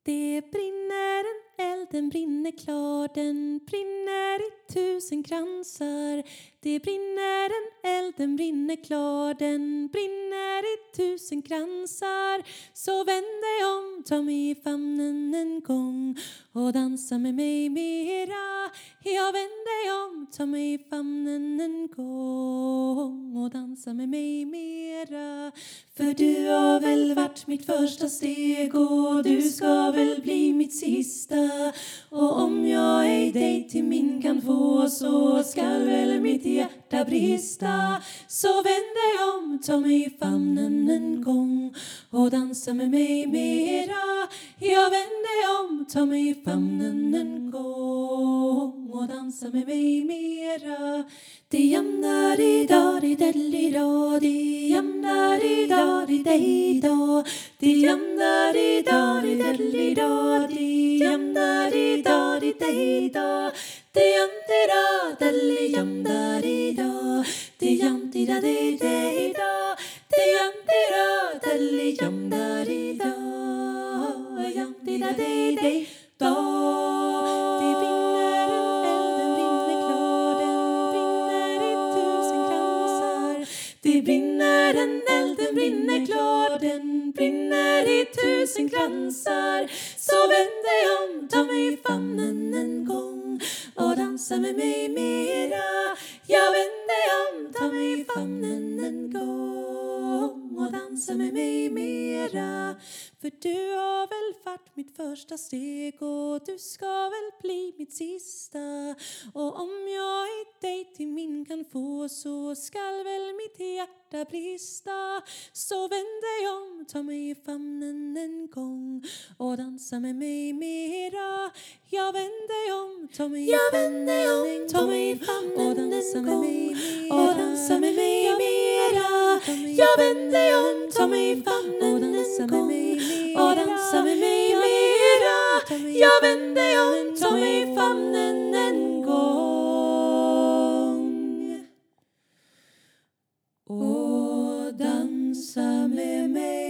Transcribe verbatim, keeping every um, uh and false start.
Det brinner en eld, den brinner klar, den brinner i tusen kransar. Det brinner en eld, den brinner klar, den brinner i tusen kransar. Så vänd dig om, ta mig i famnen en gång och dansa med mig mera. Ja, vänd dig om, ta mig i famnen en gång och dansa med mig mera. För du har väl varit mitt första steg och du ska väl bli mitt sista. Och om jag ej dig till min kan få så skall väl mitt hjärta brista. Så vänd dig om, ta mig i famnen en gång och dansa med mig mera. Ja, vänd dig om, ta mig i famnen en gång och dansa med mig mera. Det jamnar idag, det idag, det jamnar idag, det idag. Det jamnar idag, det idag, det jamnar idag, det idag. Det jamnar idag, det jamnar idag, det jamnar idag. Det jamnar idag, det jamnar idag, jamnar idag. Det brinner en eld, den brinner klar, den brinner i tusen kransar. Det brinner en eld, den brinner klar, den brinner i tusen kransar. Så vänd dig om, ta mig i famnen en gång och dansa med mig mera. Ja, vänd dig om, ta mig i famnen en gång och dansa med mig mera. För du har väl varit mitt första steg och du ska väl bli mitt sista. Och om jag i dig till min kan få så skall väl mitt hjärta brista. Så vänd dig om, ta mig i famnen en gång och dansa med mig mera. Ja, vänd dig om, ta mig i famnen en gång, ta mig i famnen och dansa med mig mera. Och dansa med mig mera. Ja, vänd dig om, ta mig i famnen en gång och dansa med mig mera. Jag vänder dig om, ta mig i famnen en gång och dansa med mig.